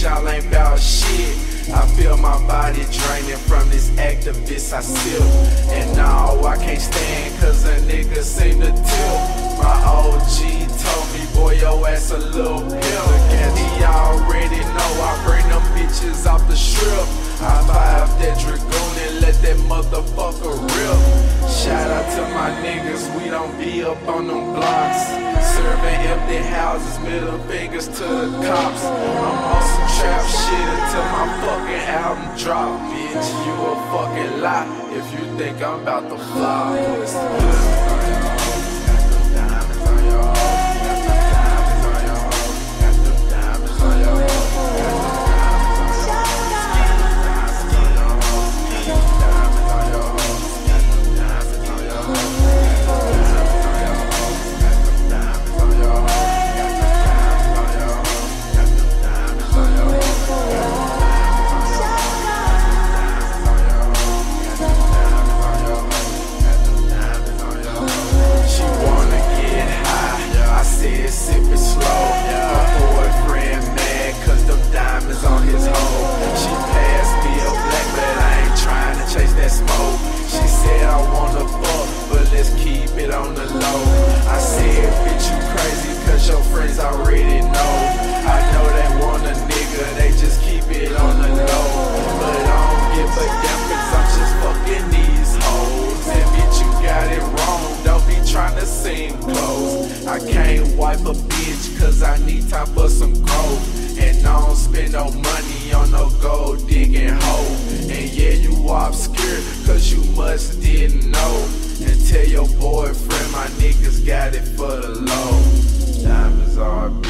y'all ain't bout shit. I feel my body draining from this activist I sip. And no, I can't stand cause a nigga seem to tilt. My OG told me, boy, your ass a little pimp. And he already know I bring them bitches off the strip. I vibe that Dragoon and let that motherfucker rip. Shout out to my niggas, we don't be up on them blocks. Serving empty houses, middle fingers to the cops. I'm on some trap shit until my fucking album drop. Bitch, you a fucking lie if you think I'm about to flop. Your friends already know. I know they want a nigga, they just keep it on the low. But I don't give a damn cause I'm just fucking these hoes. And bitch, you got it wrong, don't be tryna seem close. I can't wipe a bitch cause I need time for some growth. And I don't spend no money on no gold digging hoe. And yeah, you obscure cause you must didn't know. And tell your boyfriend my niggas got it for the low. Diamonds are